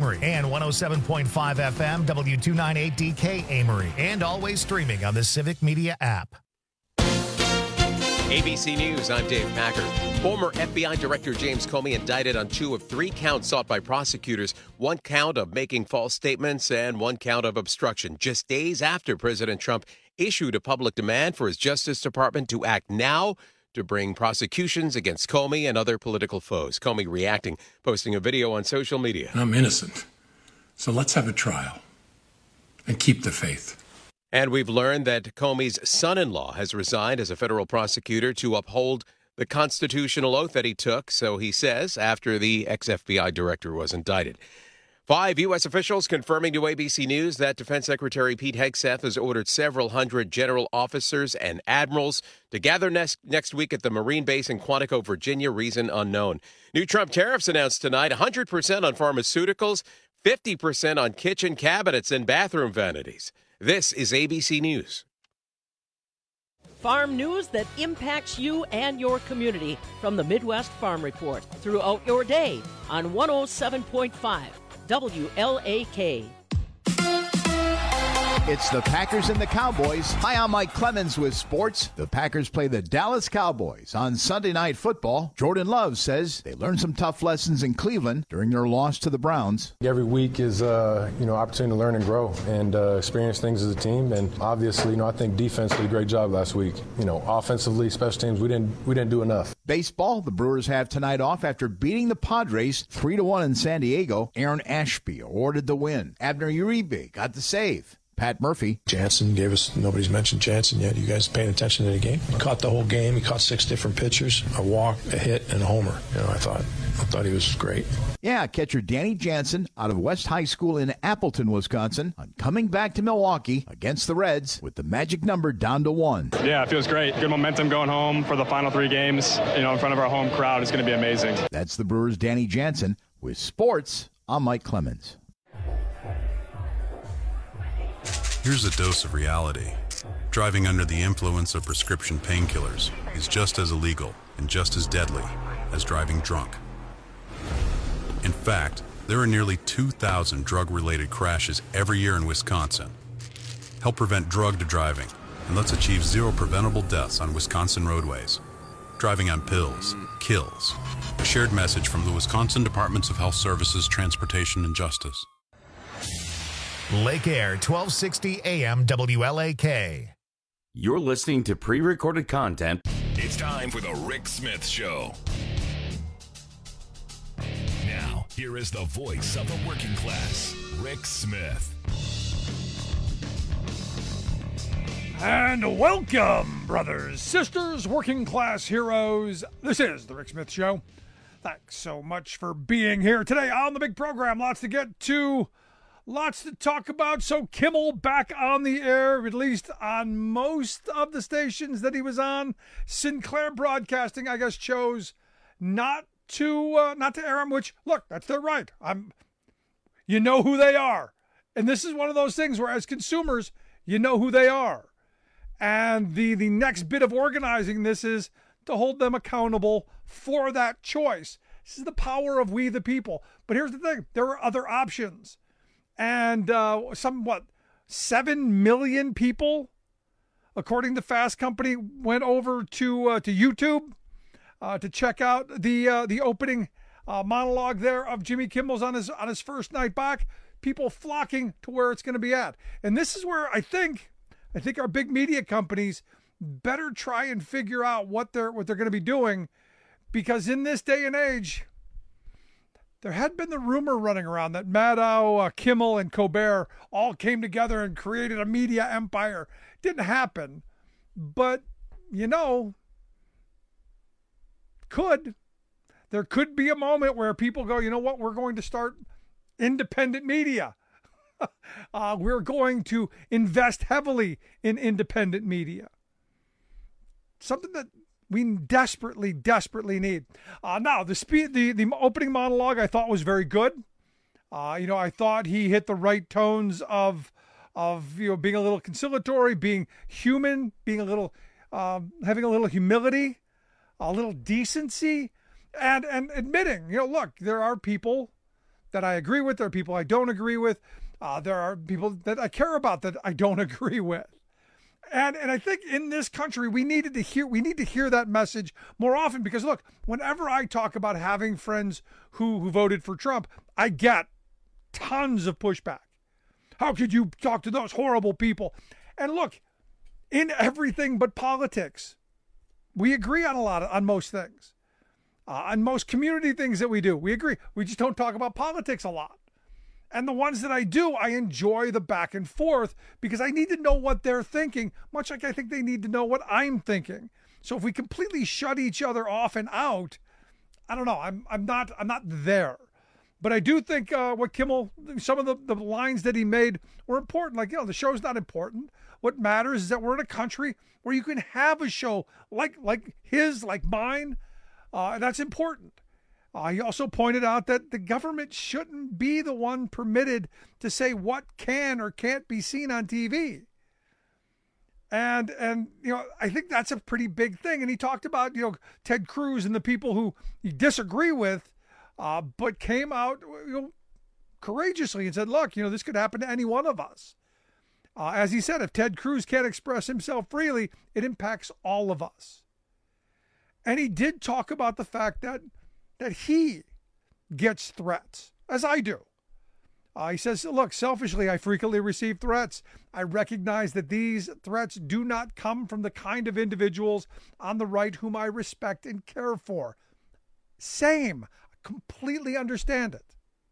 Amory, and 107.5 FM W298DK Amory, and always streaming on the Civic Media app. ABC News, I'm Dave Packard. Former FBI Director James Comey indicted on 2 of 3 counts sought by prosecutors. 1 count of making false statements and 1 count of obstruction, just days after President Trump issued a public demand for his Justice Department to act now to bring prosecutions against Comey and other political foes. Comey reacting, posting a video on social media. I'm innocent, so let's have a trial and keep the faith. And we've learned that Comey's son-in-law has resigned as a federal prosecutor to uphold the constitutional oath that he took, so he says, after the ex-FBI director was indicted. 5 U.S. officials confirming to ABC News that Defense Secretary Pete Hegseth has ordered several hundred general officers and admirals to gather next week at the Marine base in Quantico, Virginia, reason unknown. New Trump tariffs announced tonight, 100% on pharmaceuticals, 50% on kitchen cabinets and bathroom vanities. This is ABC News. Farm news that impacts you and your community from the Midwest Farm Report throughout your day on 107.5 WLAK. It's the Packers and the Cowboys. Hi, I'm Mike Clemens with sports. The Packers play the Dallas Cowboys on Sunday Night Football. Jordan Love says they learned some tough lessons in Cleveland during their loss to the Browns. Every week is opportunity to learn and grow and experience things as a team. And obviously, I think defense did a great job last week. Offensively, special teams, we didn't do enough. Baseball, the Brewers have tonight off after beating the Padres 3-1 in San Diego. Aaron Ashby awarded the win. Abner Uribe got the save. Pat Murphy. Jansen gave us, nobody's mentioned Jansen yet. You guys paying attention to the game? He caught the whole game. He caught 6 different pitchers, a walk, a hit, and a homer. I thought he was great. Yeah, catcher Danny Jansen out of West High School in Appleton, Wisconsin, on coming back to Milwaukee against the Reds with the magic number down to 1. Yeah, it feels great. Good momentum going home for the final 3 games. In front of our home crowd, it's going to be amazing. That's the Brewers' Danny Jansen. With sports, I'm Mike Clemens. Here's a dose of reality. Driving under the influence of prescription painkillers is just as illegal and just as deadly as driving drunk. In fact, there are nearly 2,000 drug-related crashes every year in Wisconsin. Help prevent drug driving, and let's achieve 0 preventable deaths on Wisconsin roadways. Driving on pills kills. A shared message from the Wisconsin Departments of Health Services, Transportation, and Justice. Lake Air, 1260 AM WLAK. You're listening to pre-recorded content. It's time for the Rick Smith Show. Now, here is the voice of the working class, Rick Smith. And welcome, brothers, sisters, working class heroes. This is the Rick Smith Show. Thanks so much for being here today on the big program. Lots to get to. Lots to talk about. So Kimmel back on the air, at least on most of the stations that he was on. Sinclair Broadcasting, I guess, chose not to air him, which, look, that's their right. You know who they are. And this is one of those things where, as consumers, you know who they are. And the next bit of organizing this is to hold them accountable for that choice. This is the power of we the people. But here's the thing. There are other options. And 7 million people, according to Fast Company, went over to YouTube to check out the opening monologue there of Jimmy Kimmel's on his first night back. People flocking to where it's going to be at, and this is where I think our big media companies better try and figure out what they're going to be doing, because in this day and age, there had been the rumor running around that Maddow, Kimmel, and Colbert all came together and created a media empire. Didn't happen, but there could be a moment where people go, you know what, we're going to start independent media. We're going to invest heavily in independent media. Something that we desperately need. Now, the opening monologue I thought was very good. I thought he hit the right tones of being a little conciliatory, being human, being a little having a little humility, a little decency, and admitting, look, there are people that I agree with. There are people I don't agree with. There are people that I care about that I don't agree with. And I think in this country, we need to hear that message more often, because look, whenever I talk about having friends who voted for Trump, I get tons of pushback. How could you talk to those horrible people? And look, in everything but politics, we agree on most things. On most community things that we do, we agree. We just don't talk about politics a lot. And the ones that I do, I enjoy the back and forth because I need to know what they're thinking, much like I think they need to know what I'm thinking. So if we completely shut each other off and out, I don't know. I'm not there. But I do think what Kimmel, some of the lines that he made were important. Like, the show's not important. What matters is that we're in a country where you can have a show like his, like mine. And that's important. He also pointed out that the government shouldn't be the one permitted to say what can or can't be seen on TV. And I think that's a pretty big thing. And he talked about, Ted Cruz and the people who you disagree with, but came out courageously and said, look, this could happen to any one of us. As he said, if Ted Cruz can't express himself freely, it impacts all of us. And he did talk about the fact that he gets threats, as I do. He says, look, selfishly, I frequently receive threats. I recognize that these threats do not come from the kind of individuals on the right whom I respect and care for. Same. I completely understand it.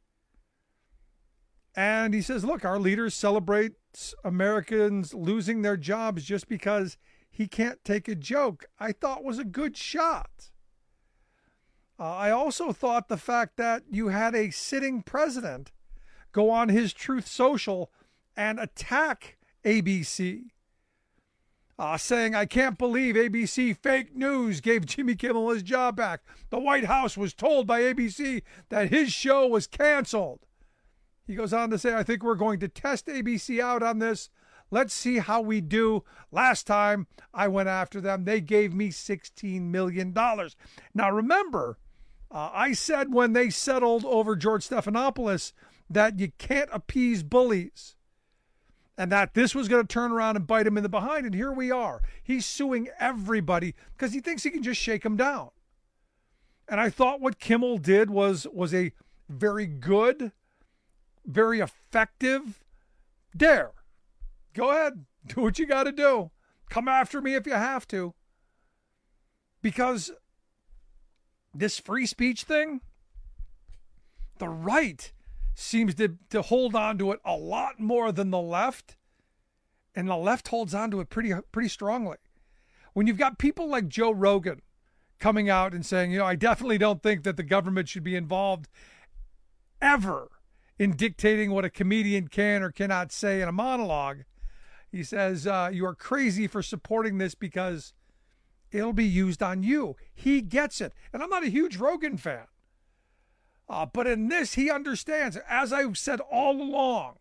And he says, look, our leaders celebrate Americans losing their jobs just because he can't take a joke. I thought was a good shot. I also thought the fact that you had a sitting president go on his Truth Social and attack ABC, saying, I can't believe ABC fake news gave Jimmy Kimmel his job back. The White House was told by ABC that his show was canceled. He goes on to say, I think we're going to test ABC out on this. Let's see how we do. Last time I went after them, they gave me $16 million. Now, remember, I said when they settled over George Stephanopoulos that you can't appease bullies and that this was going to turn around and bite him in the behind. And here we are. He's suing everybody because he thinks he can just shake them down. And I thought what Kimmel did was a very good, very effective dare. Go ahead. Do what you got to do. Come after me if you have to. Because this free speech thing, the right seems to hold on to it a lot more than the left. And the left holds on to it pretty strongly. When you've got people like Joe Rogan coming out and saying, I definitely don't think that the government should be involved ever in dictating what a comedian can or cannot say in a monologue. He says, you are crazy for supporting this because it'll be used on you. He gets it. And I'm not a huge Rogan fan. But in this, he understands. As I've said all along,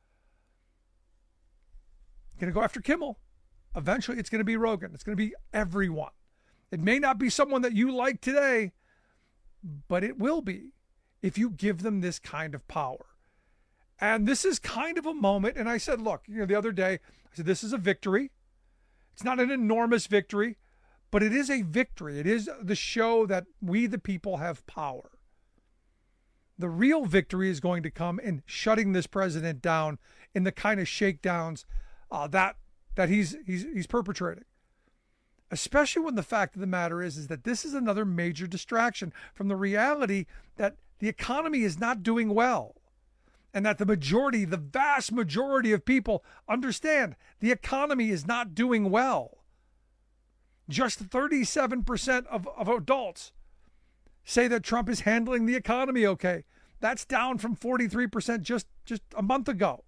going to go after Kimmel. Eventually, it's going to be Rogan. It's going to be everyone. It may not be someone that you like today, but it will be if you give them this kind of power. And this is kind of a moment. And I said, look, the other day, I said, this is a victory. It's not an enormous victory, but it is a victory. It is the show that we, the people, have power. The real victory is going to come in shutting this president down in the kind of shakedowns that he's perpetrating. Especially when the fact of the matter is that this is another major distraction from the reality that the economy is not doing well. And that the vast majority of people understand the economy is not doing well. Just 37% of adults say that Trump is handling the economy okay. That's down from 43% just a month ago.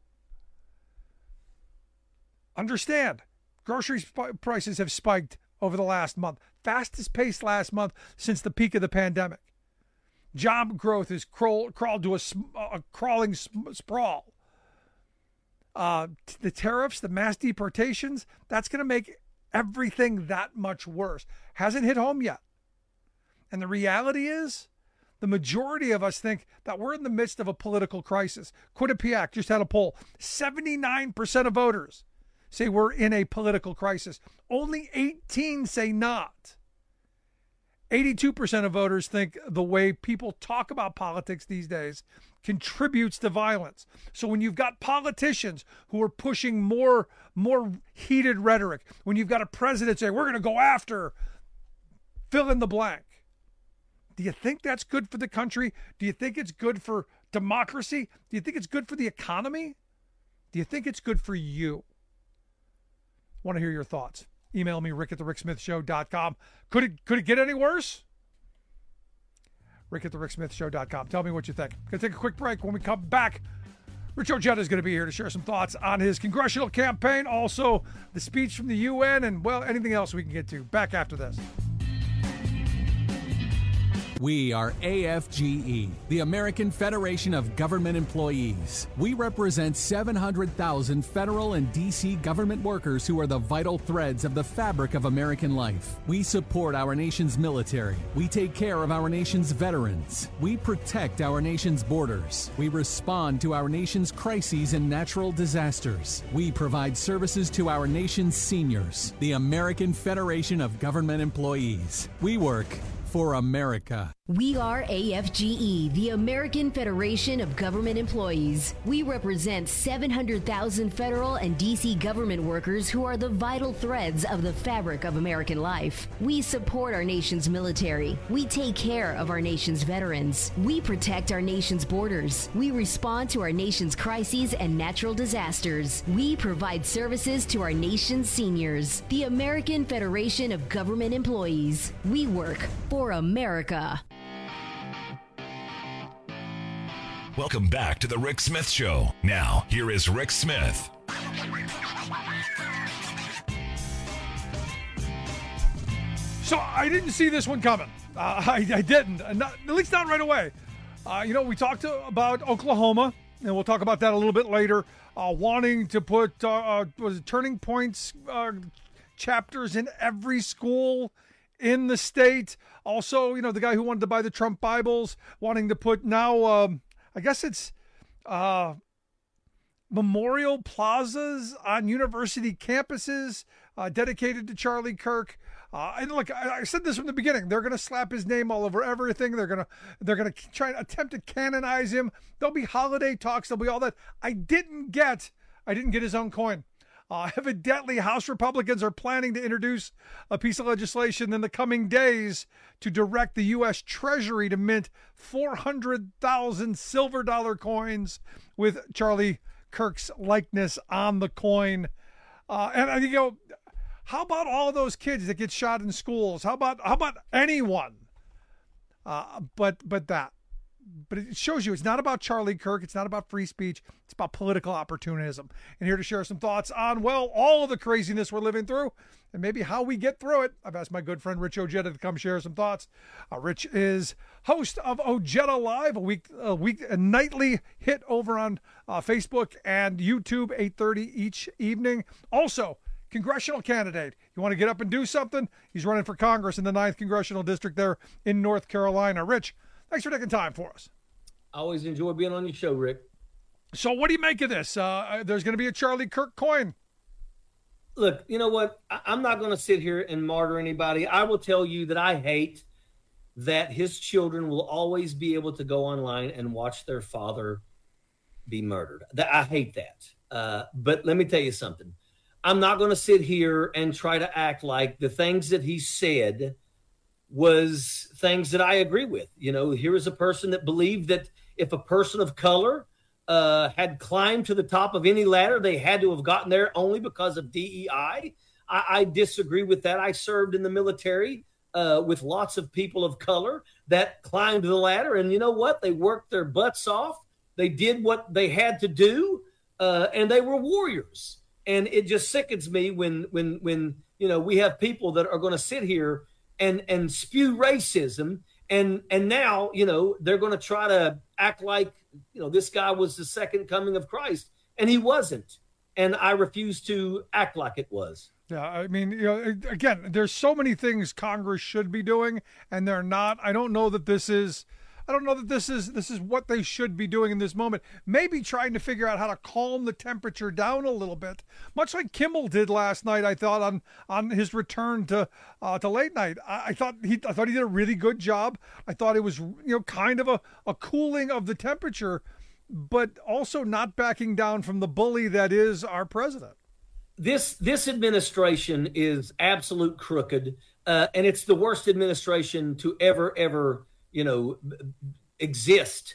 Understand, grocery prices have spiked over the last month. Fastest pace last month since the peak of the pandemic. Job growth has crawled to a crawling sprawl. The tariffs, the mass deportations, that's going to make everything that much worse. Hasn't hit home yet. And the reality is the majority of us think that we're in the midst of a political crisis. Quinnipiac just had a poll. 79% of voters say we're in a political crisis. Only 18 say not. 82% of voters think the way people talk about politics these days contributes to violence. So when you've got politicians who are pushing more heated rhetoric, when you've got a president saying, we're going to go after, fill in the blank. Do you think that's good for the country? Do you think it's good for democracy? Do you think it's good for the economy? Do you think it's good for you? I want to hear your thoughts. Email me, rick@thericksmithshow.com. Could it get any worse? rick@thericksmithshow.com. Tell me what you think. Going to take a quick break. When we come back, Rich Ojeda is going to be here to share some thoughts on his congressional campaign, also the speech from the UN, and, well, anything else we can get to. Back after this. We are AFGE, the American Federation of Government Employees. We represent 700,000 federal and D.C. government workers who are the vital threads of the fabric of American life. We support our nation's military. We take care of our nation's veterans. We protect our nation's borders. We respond to our nation's crises and natural disasters. We provide services to our nation's seniors. The American Federation of Government Employees. We work for America. We are AFGE, the American Federation of Government Employees. We represent 700,000 federal and D.C. government workers who are the vital threads of the fabric of American life. We support our nation's military. We take care of our nation's veterans. We protect our nation's borders. We respond to our nation's crises and natural disasters. We provide services to our nation's seniors. The American Federation of Government Employees. We work for America. Welcome back to the Rick Smith Show. Now, here is Rick Smith. So I didn't see this one coming. I didn't, at least not right away. We talked about Oklahoma, and we'll talk about that a little bit later, wanting to put Turning Points chapters in every school in the state. Also, the guy who wanted to buy the Trump Bibles, wanting to put now, I guess it's memorial plazas on university campuses dedicated to Charlie Kirk. And look, I said this from the beginning. They're going to slap his name all over everything. They're going to try and attempt to canonize him. There'll be holiday talks. There'll be all that. I didn't get his own coin. Evidently, House Republicans are planning to introduce a piece of legislation in the coming days to direct the U.S. Treasury to mint 400,000 silver dollar coins with Charlie Kirk's likeness on the coin. And you go, how about all of those kids that get shot in schools? How about anyone? But it shows you it's not about Charlie Kirk. It's not about free speech. It's about political opportunism. And here to share some thoughts on, well, all of the craziness we're living through and maybe how we get through it, I've asked my good friend Rich Ojeda to come share some thoughts. Rich is host of Ojeda Live, a nightly hit over on Facebook and YouTube, 8:30 each evening. Also, congressional candidate. You want to get up and do something? He's running for Congress in the 9th Congressional District there in North Carolina. Rich, thanks for taking time for us. I always enjoy being on your show, Rick. So what do you make of this? There's going to be a Charlie Kirk coin. Look, you know what? I'm not going to sit here and martyr anybody. I will tell you that I hate that his children will always be able to go online and watch their father be murdered. I hate that. But let me tell you something. I'm not going to sit here and try to act like the things that he said was things that I agree with. Here is a person that believed that if a person of color had climbed to the top of any ladder, they had to have gotten there only because of DEI. I disagree with that. I served in the military with lots of people of color that climbed the ladder. And you know what? They worked their butts off. They did what they had to do, and they were warriors. And it just sickens me when we have people that are going to sit here and spew racism, and now they're going to try to act like this guy was the second coming of Christ, and he wasn't. And I refuse to act like it was. Yeah, I mean, again, there's so many things Congress should be doing, and they're not. I don't know that this is I don't know that this is what they should be doing in this moment. Maybe trying to figure out how to calm the temperature down a little bit, much like Kimmel did last night. I thought on his return to late night, I thought he did a really good job. I thought it was kind of a cooling of the temperature, but also not backing down from the bully that is our president. This administration is absolute crooked, and it's the worst administration to ever exist.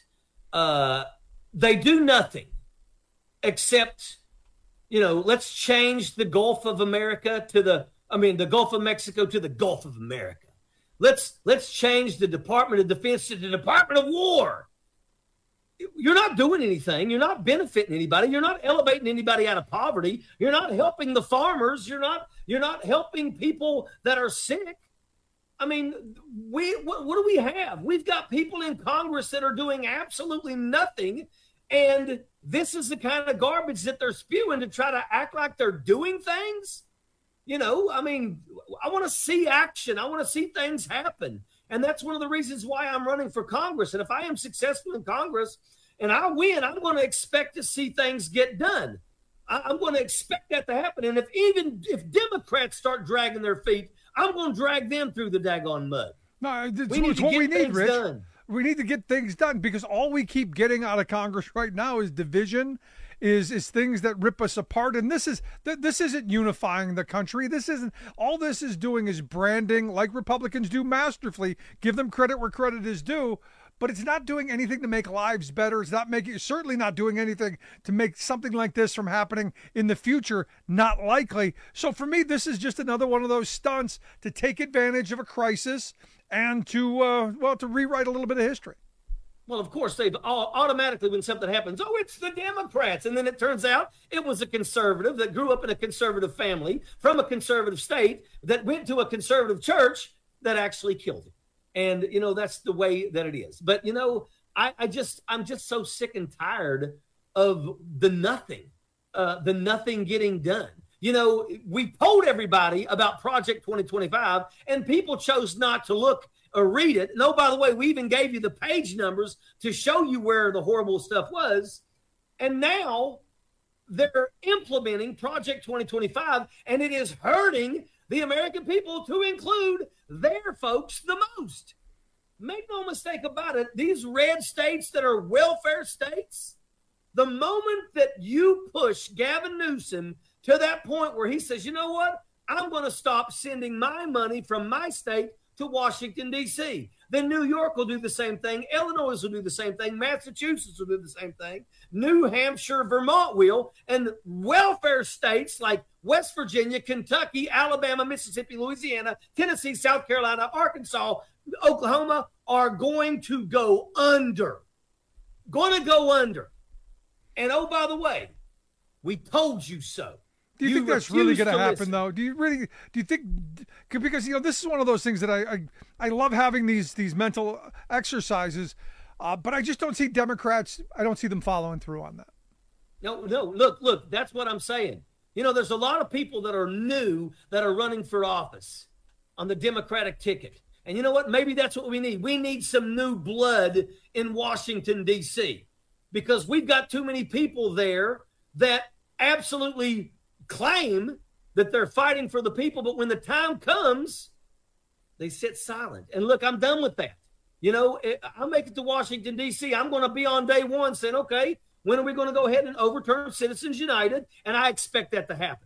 They do nothing except, let's change the Gulf of America the Gulf of Mexico to the Gulf of America. Let's change the Department of Defense to the Department of War. You're not doing anything. You're not benefiting anybody. You're not elevating anybody out of poverty. You're not helping the farmers. You're not helping people that are sick. I mean, what do we have? We've got people in Congress that are doing absolutely nothing, and this is the kind of garbage that they're spewing to try to act like they're doing things. I want to see action. I want to see things happen. And that's one of the reasons why I'm running for Congress. And if I am successful in Congress and I win, I'm going to expect to see things get done. I'm going to expect that to happen. And if Democrats start dragging their feet, I'm going to drag them through the daggone mud. No, it's what we need, Rich. Done. We need to get things done because all we keep getting out of Congress right now is division, is things that rip us apart. And this isn't unifying the country. All this is doing is branding, like Republicans do masterfully. Give them credit where credit is due. But it's not doing anything to make lives better. It's certainly not doing anything to make something like this from happening in the future. Not likely. So for me, this is just another one of those stunts to take advantage of a crisis and to rewrite a little bit of history. Well, of course, they've automatically, when something happens, it's the Democrats. And then it turns out it was a conservative that grew up in a conservative family from a conservative state that went to a conservative church that actually killed him. And, that's the way that it is. But, I'm just so sick and tired of the nothing getting done. We told everybody about Project 2025 and people chose not to look or read it. And by the way, we even gave you the page numbers to show you where the horrible stuff was. And now they're implementing Project 2025, and it is hurting the American people, to include their folks, the most. Make no mistake about it. These red states that are welfare states, the moment that you push Gavin Newsom to that point where he says, you know what? I'm going to stop sending my money from my state to Washington, D.C. Then New York will do the same thing. Illinois will do the same thing. Massachusetts will do the same thing. New Hampshire, Vermont will. And welfare states like West Virginia, Kentucky, Alabama, Mississippi, Louisiana, Tennessee, South Carolina, Arkansas, Oklahoma are going to go under. Going to go under. And by the way, we told you so. Do you think that's really going to happen, though? Do you think, because, this is one of those things that I love having these mental exercises, but I just don't see Democrats, I don't see them following through on that. No, look, that's what I'm saying. There's a lot of people that are new that are running for office on the Democratic ticket. And you know what? Maybe that's what we need. We need some new blood in Washington, D.C., because we've got too many people there that absolutely claim that they're fighting for the people, but when the time comes, they sit silent. And look, I'm done with that. I'll make it to Washington, D.C. I'm going to be on day one saying, okay, when are we going to go ahead and overturn Citizens United? And I expect that to happen.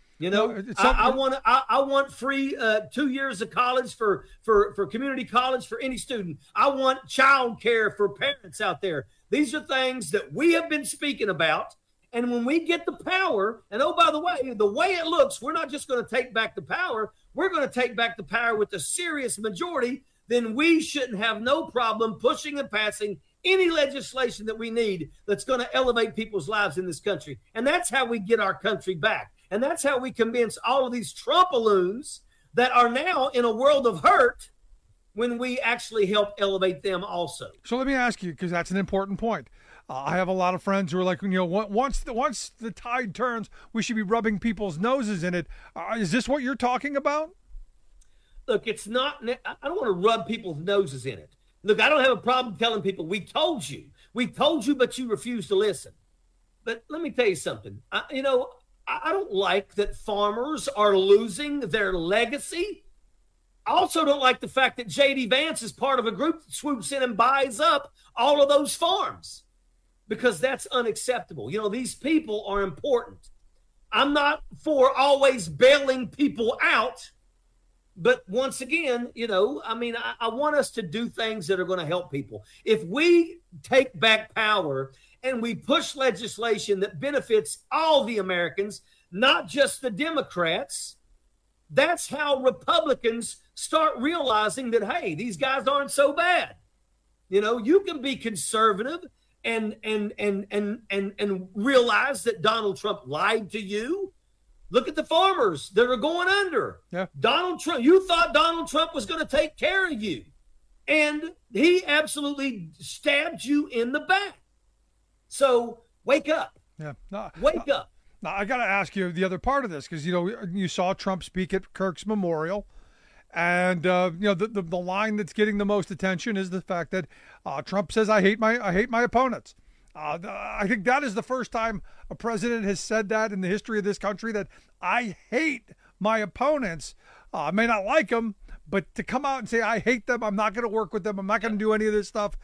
I want free 2 years of college for community college for any student. I want child care for parents out there. These are things that we have been speaking about. And when we get the power, and by the way it looks, we're not just going to take back the power. We're going to take back the power with a serious majority. Then we shouldn't have no problem pushing and passing any legislation that we need that's going to elevate people's lives in this country. And that's how we get our country back. And that's how we convince all of these Trumpaloons that are now in a world of hurt when we actually help elevate them also. So let me ask you, because that's an important point. I have a lot of friends who are like, once the tide turns, we should be rubbing people's noses in it. Is this what you're talking about? Look, it's not. I don't want to rub people's noses in it. Look, I don't have a problem telling people, we told you, but you refuse to listen. But let me tell you something. I don't like that farmers are losing their legacy. I also don't like the fact that J.D. Vance is part of a group that swoops in and buys up all of those farms, because that's unacceptable. These people are important. I'm not for always bailing people out. But once again, I want us to do things that are going to help people. If we take back power and we push legislation that benefits all the Americans, not just the Democrats, that's how Republicans start realizing that, hey, these guys aren't so bad. You can be conservative and realize that Donald Trump lied to you. Look at the farmers that are going under. Yeah. Donald Trump, you thought Donald Trump was going to take care of you, and he absolutely stabbed you in the back. So wake up. Yeah. Wake up. Now, I got to ask you the other part of this, because, you saw Trump speak at Kirk's memorial. And, the line that's getting the most attention is the fact that Trump says, I hate my opponents. I think that is the first time a president has said that in the history of this country, that I hate my opponents. I may not like them, but to come out and say, I hate them, I'm not going to work with them, I'm not going to do any of this stuff.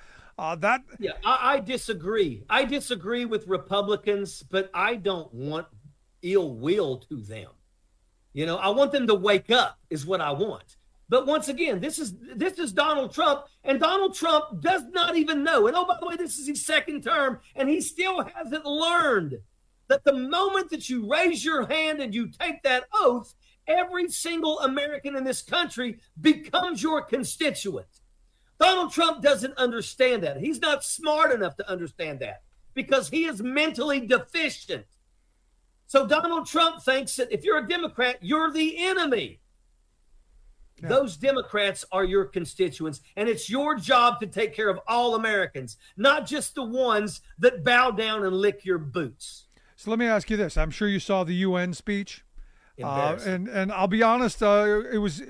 I disagree. I disagree with Republicans, but I don't want ill will to them. I want them to wake up is what I want. But once again, this is Donald Trump, and Donald Trump does not even know. And, oh, by the way, this is his second term, and he still hasn't learned that the moment that you raise your hand and you take that oath, every single American in this country becomes your constituent. Donald Trump doesn't understand that. He's not smart enough to understand that, because he is mentally deficient. So Donald Trump thinks that if you're a Democrat, you're the enemy. Yeah. Those Democrats are your constituents, and it's your job to take care of all Americans, not just the ones that bow down and lick your boots. So let me ask you this. I'm sure you saw the UN speech. And I'll be honest, it was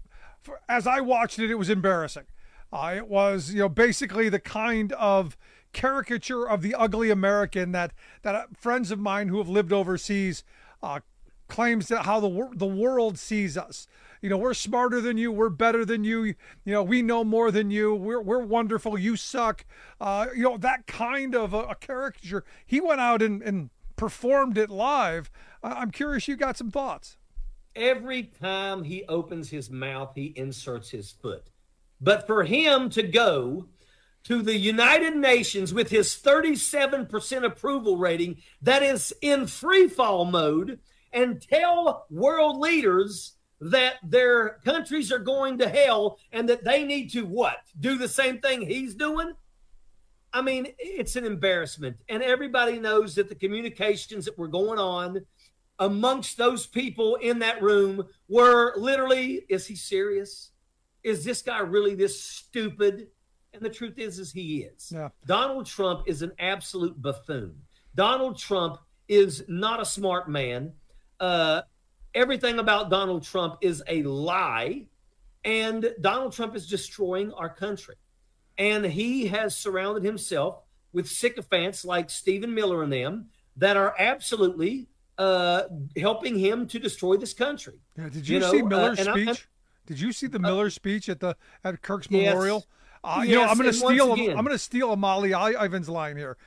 as I watched it, it was embarrassing. It was, basically the kind of caricature of the ugly American that friends of mine who have lived overseas claims that how the world sees us. We're smarter than you. We're better than you. We know more than you. We're wonderful. You suck. That kind of a caricature. He went out and performed it live. I'm curious, you got some thoughts. Every time he opens his mouth, he inserts his foot. But for him to go to the United Nations with his 37% approval rating that is in free fall mode and tell world leaders that their countries are going to hell and that they need to do the same thing he's doing? I mean, it's an embarrassment. And everybody knows that the communications that were going on amongst those people in that room were literally, is he serious? Is this guy really this stupid? And the truth is he is. Yeah. Donald Trump is an absolute buffoon. Donald Trump is not a smart man. Everything about Donald Trump is a lie. And Donald Trump is destroying our country. And he has surrounded himself with sycophants like Stephen Miller and them that are absolutely helping him to destroy this country. Yeah, did you see Miller's speech? Did you see the Miller speech at Kirk's memorial? Yes, I'm going to steal a Molly Ivins line here.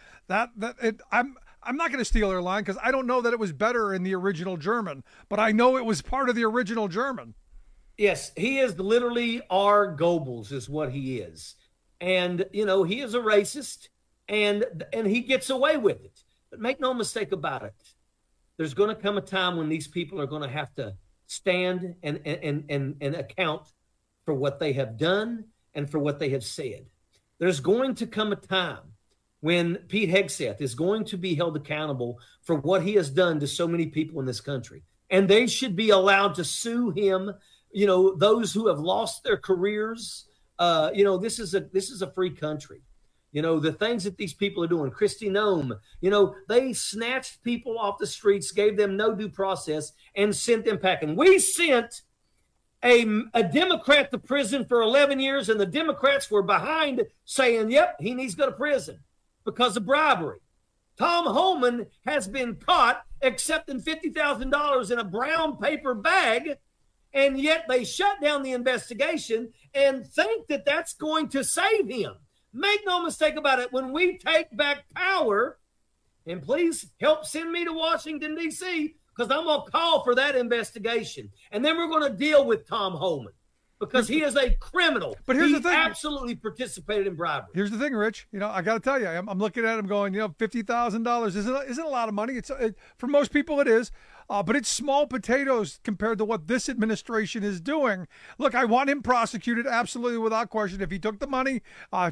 I'm not going to steal her line because I don't know that it was better in the original German, but I know it was part of the original German. Yes, he is literally our Goebbels is what he is. And, he is a racist and he gets away with it. But make no mistake about it. There's going to come a time when these people are going to have to stand and account for what they have done and for what they have said. There's going to come a time when Pete Hegseth is going to be held accountable for what he has done to so many people in this country. And they should be allowed to sue him, those who have lost their careers. This is a free country. The things that these people are doing, Kristi Noem, they snatched people off the streets, gave them no due process, and sent them packing. We sent a Democrat to prison for 11 years, and the Democrats were behind saying, yep, he needs to go to prison because of bribery. Tom Homan has been caught accepting $50,000 in a brown paper bag, and yet they shut down the investigation and think that that's going to save him. Make no mistake about it. When we take back power, and please help send me to Washington, D.C., because I'm going to call for that investigation. And then we're going to deal with Tom Homan because he is a criminal. But here's the thing. He absolutely participated in bribery. Here's the thing, Rich. I got to tell you, I'm looking at him going, $50,000 isn't a lot of money. For most people it is. But it's small potatoes compared to what this administration is doing. Look, I want him prosecuted absolutely without question. If he took the money,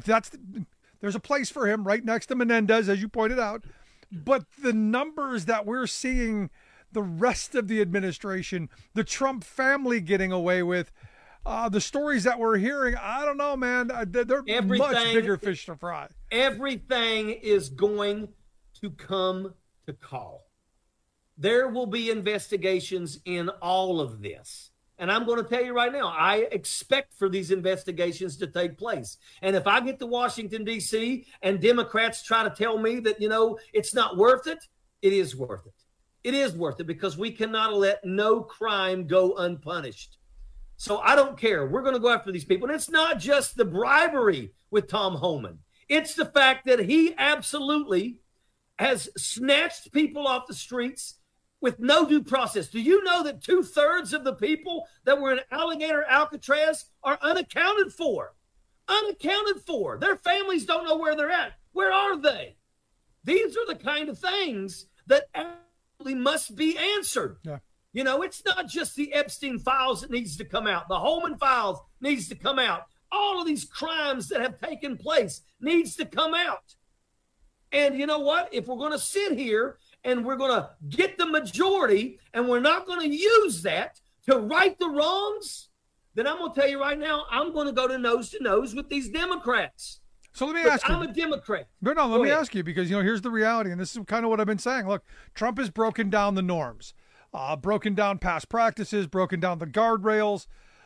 there's a place for him right next to Menendez, as you pointed out. But the numbers that we're seeing the rest of the administration, the Trump family getting away with, the stories that we're hearing, I don't know, man. They're much bigger fish to fry. Everything is going to come to call. There will be investigations in all of this. And I'm going to tell you right now, I expect for these investigations to take place. And if I get to Washington, D.C., and Democrats try to tell me that, it's not worth it, it is worth it. It is worth it because we cannot let no crime go unpunished. So I don't care. We're going to go after these people. And it's not just the bribery with Tom Homan. It's the fact that he absolutely has snatched people off the streets with no due process. Do you know that 2/3 of the people that were in Alligator Alcatraz are unaccounted for? Unaccounted for. Their families don't know where they're at. Where are they? These are the kind of things that absolutely must be answered. Yeah. It's not just the Epstein files that needs to come out. The Holman files needs to come out. All of these crimes that have taken place needs to come out. And you know what? If we're going to sit here and we're going to get the majority and we're not going to use that to right the wrongs, then I'm going to tell you right now, I'm going to go to nose with these Democrats. So let me ask you. I'm a Democrat. No, let me ask you, because, here's the reality, and this is kind of what I've been saying. Look, Trump has broken down the norms, broken down past practices, broken down the guardrails.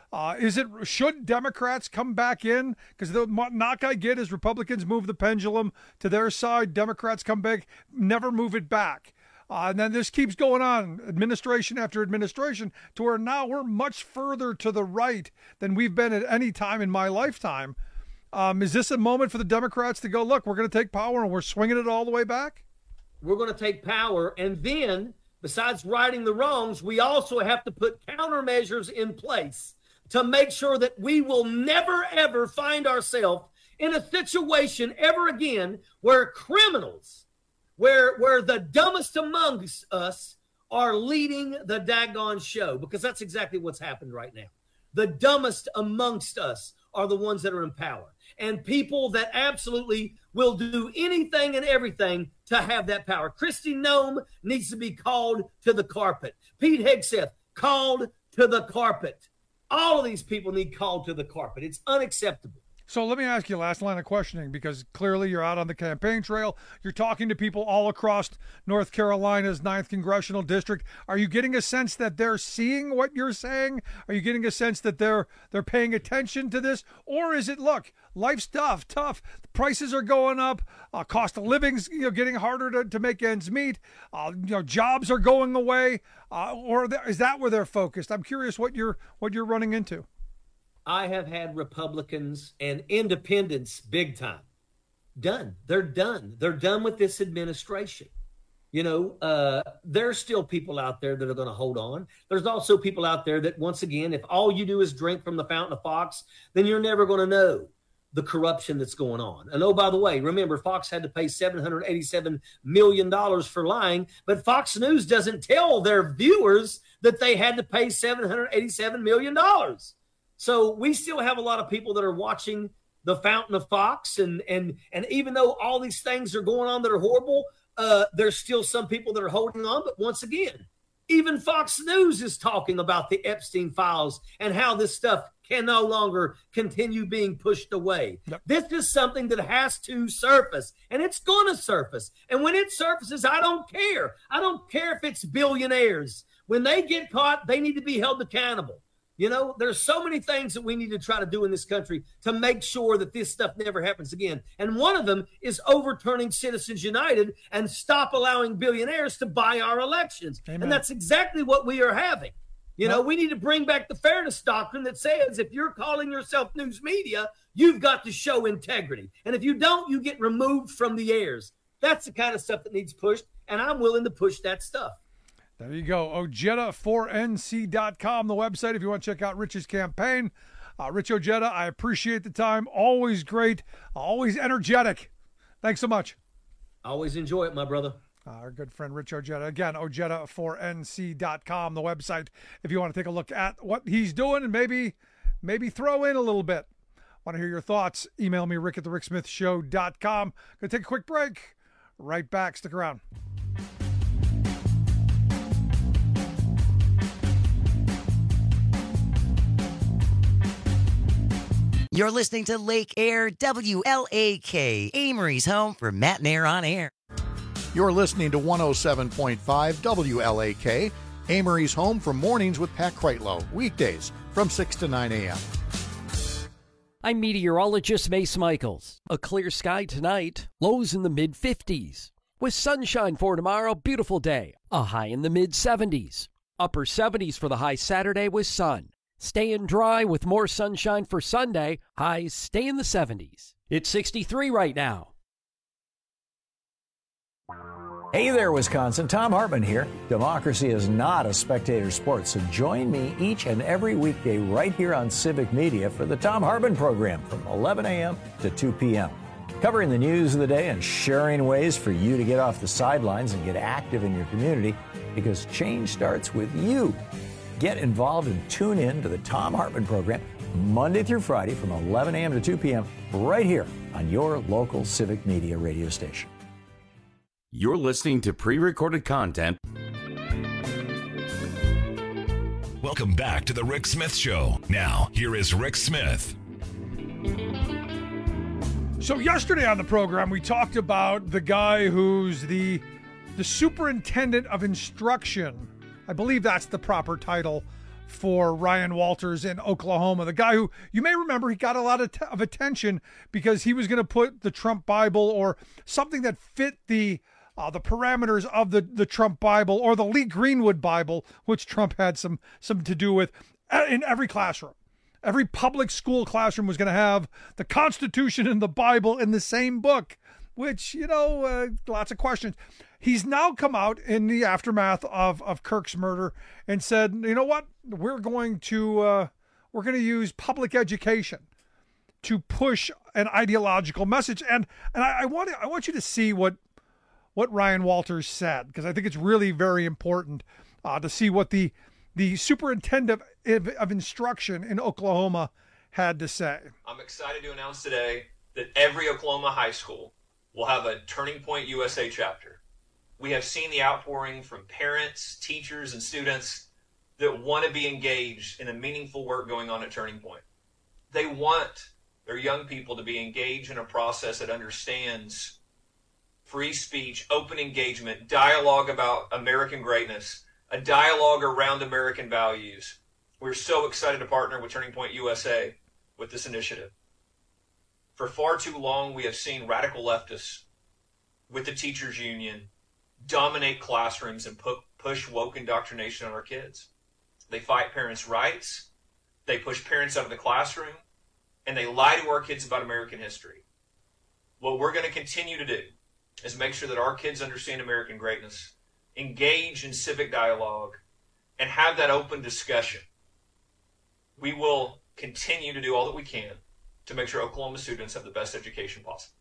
Should Democrats come back in? Because the knock I get is Republicans move the pendulum to their side. Democrats come back, never move it back. And then this keeps going on, administration after administration, to where now we're much further to the right than we've been at any time in my lifetime. Is this a moment for the Democrats to go, look, we're going to take power and we're swinging it all the way back? We're going to take power, and then, besides righting the wrongs, we also have to put countermeasures in place to make sure that we will never, ever find ourselves in a situation ever again where criminals, where the dumbest amongst us are leading the daggone show, because that's exactly what's happened right now. The dumbest amongst us are the ones that are in power, and people that absolutely will do anything and everything to have that power. Kristi Noem needs to be called to the carpet. Pete Hegseth called to the carpet. All of these people need called to the carpet. It's unacceptable. So let me ask you last line of questioning, because clearly you're out on the campaign trail. You're talking to people all across North Carolina's 9th Congressional District. Are you getting a sense that they're seeing what you're saying? Are you getting a sense that they're paying attention to this? Or is it, look, life's tough. The prices are going up. Cost of living's getting harder to make ends meet. Jobs are going away. Or is that where they're focused? I'm curious what you're running into. I have had Republicans and independents big time done. They're done. They're done with this administration. There's still people out there that are going to hold on. There's also people out there that, once again, if all you do is drink from the fountain of Fox, then you're never going to know the corruption that's going on. And oh, by the way, remember, Fox had to pay $787 million for lying, but Fox News doesn't tell their viewers that they had to pay $787 million. So we still have a lot of people that are watching the Fountain of Fox, and even though all these things are going on that are horrible, there's still some people that are holding on. But once again, even Fox News is talking about the Epstein files and how this stuff can no longer continue being pushed away. Yep. This is something that has to surface, and it's going to surface. And when it surfaces, I don't care. I don't care if it's billionaires. When they get caught, they need to be held accountable. You know, there's so many things that we need to try to do in this country to make sure that this stuff never happens again. And one of them is overturning Citizens United and stop allowing billionaires to buy our elections. Amen. And that's exactly what we are having. You know, we need to bring back the fairness doctrine that says if you're calling yourself news media, you've got to show integrity. And if you don't, you get removed from the airs. That's the kind of stuff that needs pushed, and I'm willing to push that stuff. There you go. Ojeda4nc.com, the website, if you want to check out Rich's campaign. Rich Ojeda, I appreciate the time. Always great. Always energetic. Thanks so much. Always enjoy it, my brother. Our good friend Rich Ojeda. Again, Ojeda4nc.com, the website, if you want to take a look at what he's doing and maybe throw in a little bit. Want to hear your thoughts? Email me, rick@thericksmithshow.com. Going to take a quick break. Right back. Stick around. You're listening to Lake Air WLAK, Amory's home for Matt and Air on Air. You're listening to 107.5 WLAK, Amory's home for mornings with Pat Kreitlow, weekdays from 6 to 9 a.m. I'm meteorologist Mace Michaels. A clear sky tonight, lows in the mid-50s. With sunshine for tomorrow, beautiful day, a high in the mid-70s. Upper 70s for the high Saturday with sun. Staying dry with more sunshine for Sunday, highs stay in the 70s. It's 63 right now. Hey there, Wisconsin. Tom Hartman here. Democracy is not a spectator sport, so join me each and every weekday right here on Civic Media for the Tom Hartman program from 11 a.m. to 2 p.m. Covering the news of the day and sharing ways for you to get off the sidelines and get active in your community, because change starts with you. Get involved and tune in to the Tom Hartman program Monday through Friday from 11 a.m. to 2 p.m. right here on your local Civic Media radio station. You're listening to pre-recorded content. Welcome back to the Rick Smith Show. Now, here is Rick Smith. So yesterday on the program, we talked about the guy who's the superintendent of instruction. I believe that's the proper title for Ryan Walters in Oklahoma. The guy who, you may remember, he got a lot of attention because he was going to put the Trump Bible or something that fit the parameters of the Trump Bible or the Lee Greenwood Bible, which Trump had some to do with, in every classroom. Every public school classroom was going to have the Constitution and the Bible in the same book, which, lots of questions. He's now come out in the aftermath of Kirk's murder and said, you know what, we're going to use public education to push an ideological message. And I want you to see what Ryan Walters said, because I think it's really very important to see what the superintendent of instruction in Oklahoma had to say. I'm excited to announce today that every Oklahoma high school will have a Turning Point USA chapter. We have seen the outpouring from parents, teachers, and students that want to be engaged in the meaningful work going on at Turning Point. They want their young people to be engaged in a process that understands free speech, open engagement, dialogue about American greatness, a dialogue around American values. We're so excited to partner with Turning Point USA with this initiative. For far too long, we have seen radical leftists with the teachers union dominate classrooms and push woke indoctrination on our kids. They fight parents' rights, they push parents out of the classroom, and they lie to our kids about American history. What we're going to continue to do is make sure that our kids understand American greatness, engage in civic dialogue, and have that open discussion. We will continue to do all that we can to make sure Oklahoma students have the best education possible.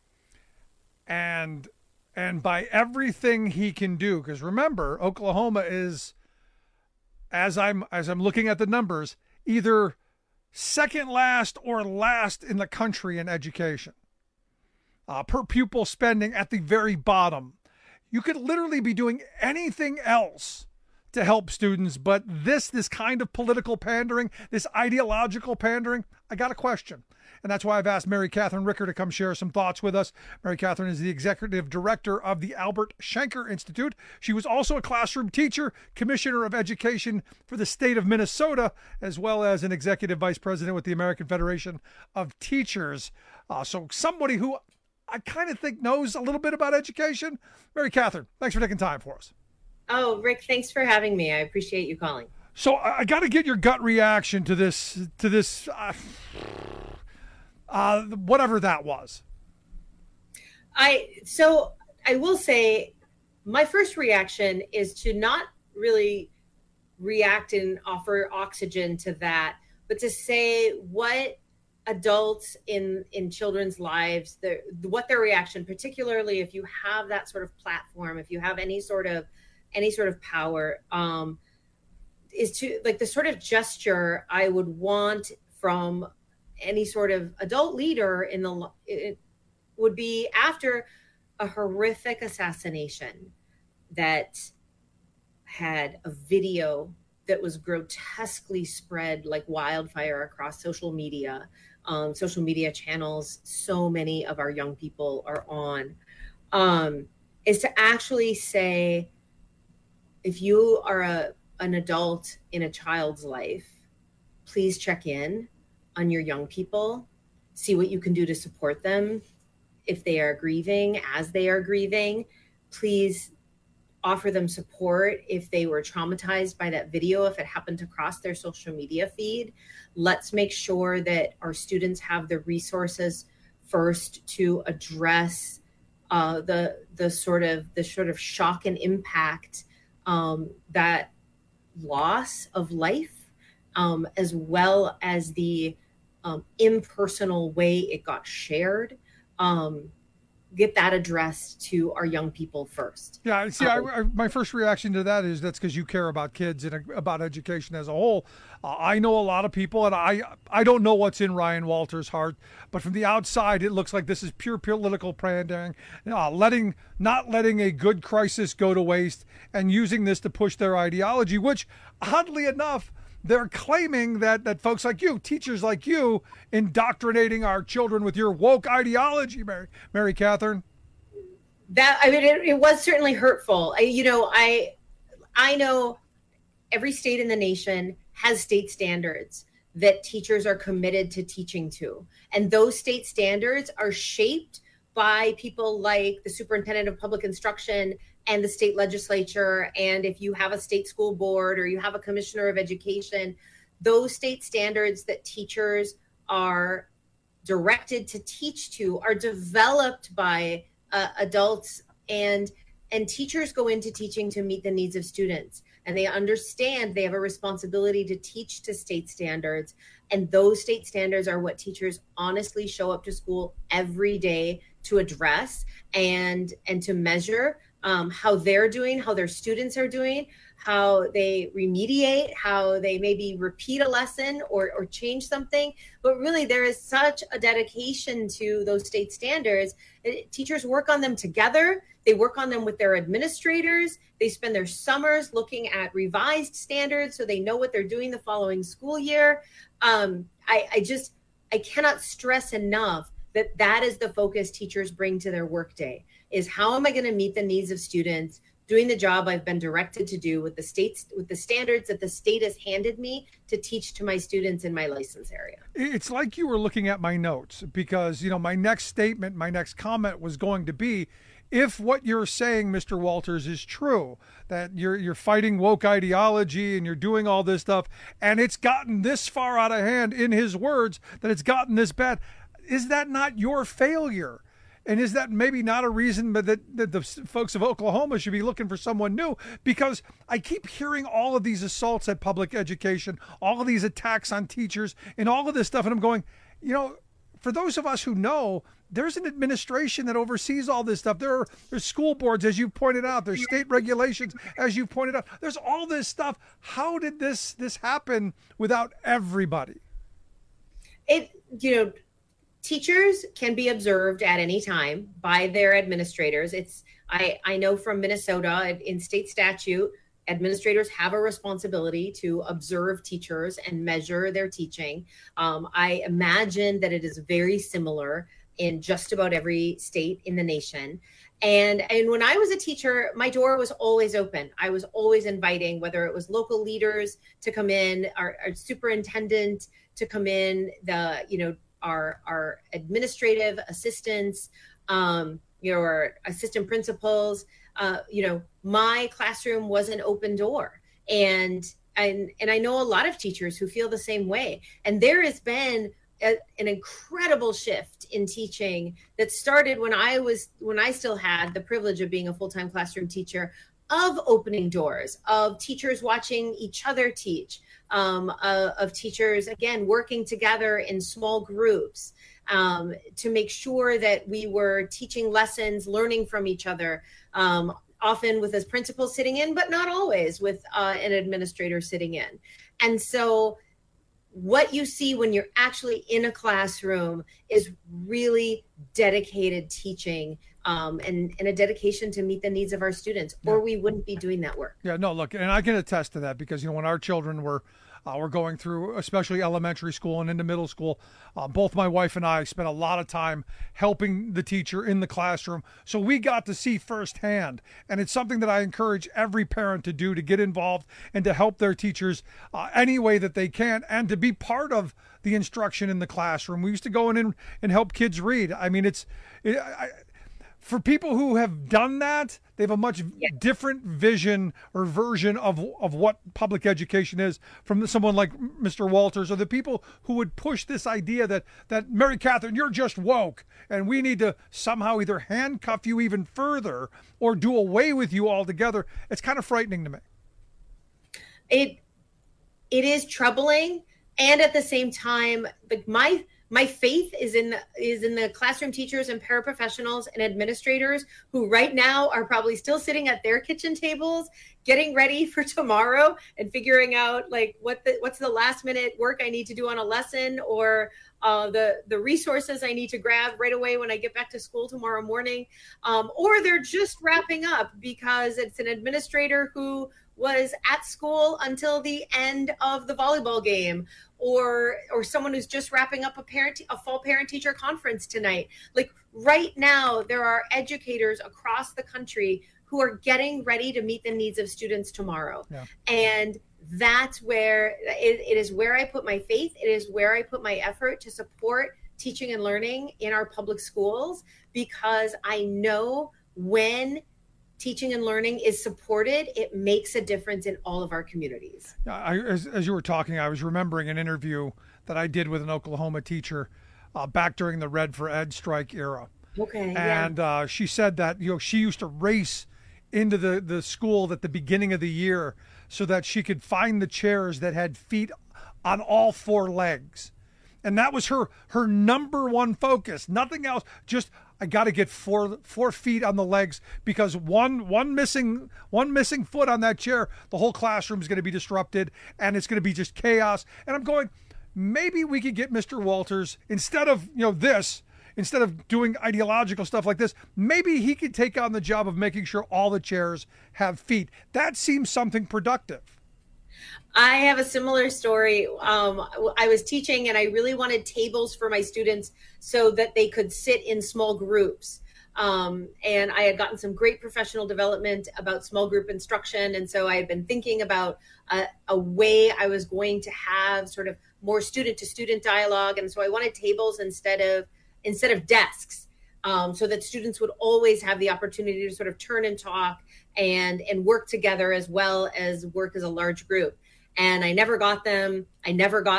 And by everything he can do, because remember, Oklahoma is, as I'm looking at the numbers, either second last or last in the country in education. Per pupil spending at the very bottom. You could literally be doing anything else to help students, but this kind of political pandering, this ideological pandering, I got a question. And that's why I've asked Mary Catherine Ricker to come share some thoughts with us. Mary Catherine is the executive director of the Albert Shanker Institute. She was also a classroom teacher, commissioner of education for the state of Minnesota, as well as an executive vice president with the American Federation of Teachers. So somebody who I kind of think knows a little bit about education. Mary Catherine, thanks for taking time for us. Oh, Rick, thanks for having me. I appreciate you calling. So I got to get your gut reaction to this, whatever that was. So I will say my first reaction is to not really react and offer oxygen to that, but to say what adults in children's lives, what their reaction, particularly if you have that sort of platform, if you have any sort of power, is to like the sort of gesture I would want from any sort of adult leader it would be after a horrific assassination that had a video that was grotesquely spread like wildfire across social media channels so many of our young people are on, is to actually say, if you are an adult in a child's life, please check in on your young people, see what you can do to support them if they are grieving, as they are grieving. Please offer them support if they were traumatized by that video, if it happened to cross their social media feed. Let's make sure that our students have the resources first to address the sort of shock and impact, that loss of life, as well as the impersonal way it got shared. Get that addressed to our young people first. Yeah, see, my first reaction to that is that's because you care about kids and about education as a whole. I know a lot of people, and I don't know what's in Ryan Walters' heart, but from the outside, it looks like this is pure political pandering, not letting a good crisis go to waste and using this to push their ideology, which, oddly enough, they're claiming that folks like you, teachers like you, indoctrinating our children with your woke ideology, Mary Catherine. It was certainly hurtful. I know every state in the nation has state standards that teachers are committed to teaching to. And those state standards are shaped by people like the superintendent of public instruction and the state legislature. And if you have a state school board or you have a commissioner of education, those state standards that teachers are directed to teach to are developed by adults, and teachers go into teaching to meet the needs of students. And they understand they have a responsibility to teach to state standards. And those state standards are what teachers honestly show up to school every day to address and to measure how they're doing, how their students are doing, how they remediate, how they maybe repeat a lesson or change something. But really, there is such a dedication to those state standards. Teachers work on them together. They work on them with their administrators. They spend their summers looking at revised standards so they know what they're doing the following school year. I cannot stress enough that is the focus teachers bring to their workday, is how am I going to meet the needs of students doing the job I've been directed to do with the standards that the state has handed me to teach to my students in my license area. It's like you were looking at my notes, because, my next statement, my next comment was going to be, if what you're saying, Mr. Walters, is true, that you're fighting woke ideology and you're doing all this stuff, and it's gotten this far out of hand, in his words, that it's gotten this bad, is that not your failure? And is that maybe not a reason that the folks of Oklahoma should be looking for someone new? Because I keep hearing all of these assaults at public education, all of these attacks on teachers, and all of this stuff. And I'm going, for those of us who know, there's an administration that oversees all this stuff. There's school boards, as you pointed out. There's state regulations, as you pointed out. There's all this stuff. How did this happen without everybody? Teachers can be observed at any time by their administrators. I know from Minnesota, in state statute, administrators have a responsibility to observe teachers and measure their teaching. I imagine that it is very similar in just about every state in the nation. And when I was a teacher, my door was always open. I was always inviting, whether it was local leaders to come in, our superintendent to come in, our administrative assistants, our assistant principals. My classroom was an open door. And I know a lot of teachers who feel the same way. And there has been an incredible shift in teaching that started when I still had the privilege of being a full-time classroom teacher, of opening doors, of teachers watching each other teach, of teachers, again, working together in small groups to make sure that we were teaching lessons, learning from each other, often with a principal sitting in, but not always with an administrator sitting in. And so what you see when you're actually in a classroom is really dedicated teaching and a dedication to meet the needs of our students, or we wouldn't be doing that work. Yeah, no, look, and I can attest to that because, when our children were going through, especially elementary school and into middle school, both my wife and I spent a lot of time helping the teacher in the classroom. So we got to see firsthand. And it's something that I encourage every parent to do, to get involved and to help their teachers any way that they can, and to be part of the instruction in the classroom. We used to go in and help kids read. I mean, for people who have done that, they have a much different vision or version of what public education is from someone like Mr. Walters, or the people who would push this idea that Mary Catherine, you're just woke, and we need to somehow either handcuff you even further or do away with you altogether. It's kind of frightening to me. It is troubling, and at the same time, like my faith is in the classroom teachers and paraprofessionals and administrators who right now are probably still sitting at their kitchen tables, getting ready for tomorrow and figuring out like what's the last minute work I need to do on a lesson, or the resources I need to grab right away when I get back to school tomorrow morning. Or they're just wrapping up because it's an administrator who was at school until the end of the volleyball game, or someone who's just wrapping up a fall parent-teacher conference tonight. Like right now, there are educators across the country who are getting ready to meet the needs of students tomorrow. Yeah. And that's where it is where I put my faith. It is where I put my effort to support teaching and learning in our public schools, because I know when teaching and learning is supported, it makes a difference in all of our communities. As you were talking, I was remembering an interview that I did with an Oklahoma teacher back during the Red for Ed strike era. Okay. And she said that she used to race into the school at the beginning of the year so that she could find the chairs that had feet on all four legs. And that was her number one focus. Nothing else. Just I got to get four feet on the legs, because one missing foot on that chair, the whole classroom is going to be disrupted and it's going to be just chaos. And I'm going, maybe we could get Mr. Walters, instead of instead of doing ideological stuff like this, maybe he could take on the job of making sure all the chairs have feet. That seems something productive. I have a similar story. I was teaching and I really wanted tables for my students so that they could sit in small groups. And I had gotten some great professional development about small group instruction. And so I had been thinking about a way I was going to have sort of more student to student dialogue. And so I wanted tables instead of desks, so that students would always have the opportunity to sort of turn and talk and work together, as well as work as a large group. And I never got them. And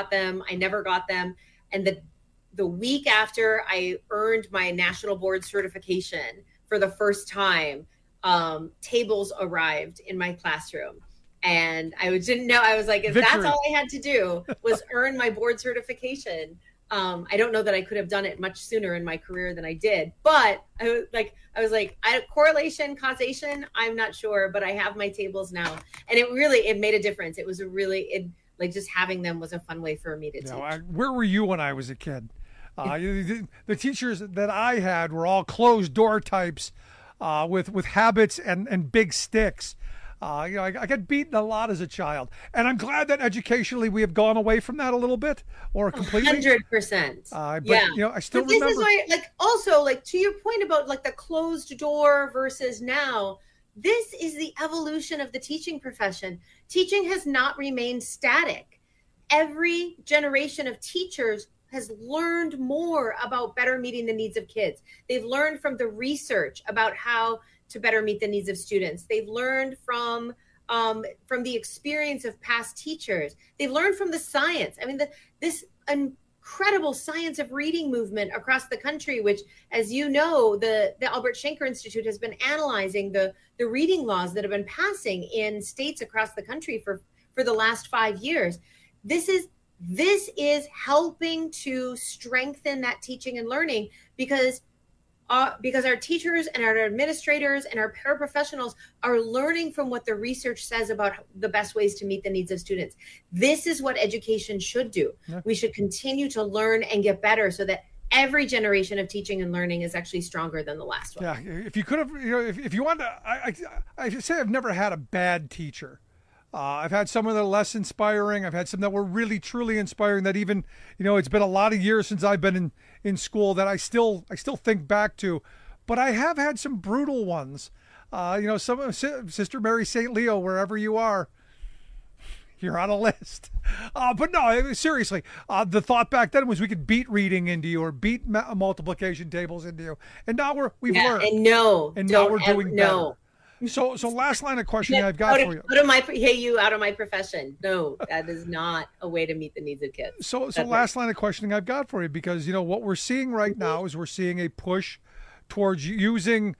the week after I earned my national board certification for the first time, tables arrived in my classroom. And I didn't know. I was like, if that's all I had to do was earn my board certification, I don't know that I could have done it much sooner in my career than I did. But I was like, correlation, causation, I'm not sure, but I have my tables now. And it made a difference. It was just having them was a fun way for me to teach. Where were you when I was a kid? The teachers that I had were all closed door types with habits and big sticks. I got beaten a lot as a child, and I'm glad that educationally we have gone away from that a little bit, or completely. 100%. But I still remember. This is why, also to your point about the closed door versus now. This is the evolution of the teaching profession. Teaching has not remained static. Every generation of teachers has learned more about better meeting the needs of kids. They've learned from the research about how to better meet the needs of students. They've learned from the experience of past teachers. They've learned from the science. I mean, this incredible science of reading movement across the country, which, as you know, the Albert Schenker Institute has been analyzing the reading laws that have been passing in states across the country for the last 5 years. This is helping to strengthen that teaching and learning because our teachers and our administrators and our paraprofessionals are learning from what the research says about the best ways to meet the needs of students. This is what education should do. Yeah. We should continue to learn and get better so that every generation of teaching and learning is actually stronger than the last one. Yeah, if you could have, if you want to, I should say I've never had a bad teacher. I've had some that are less inspiring. I've had some that were really, truly inspiring that even, it's been a lot of years since I've been in school that I still think back to. But I have had some brutal ones. Some Sister Mary St. Leo, wherever you are, you're on a list. But no, seriously, the thought back then was we could beat reading into you or beat multiplication tables into you. And now we've learned. And now we're doing better. No. So last line of questioning I've got for you. You out of my profession. No, that is not a way to meet the needs of kids. So last line of questioning I've got for you, because what we're seeing right now is we're seeing a push towards using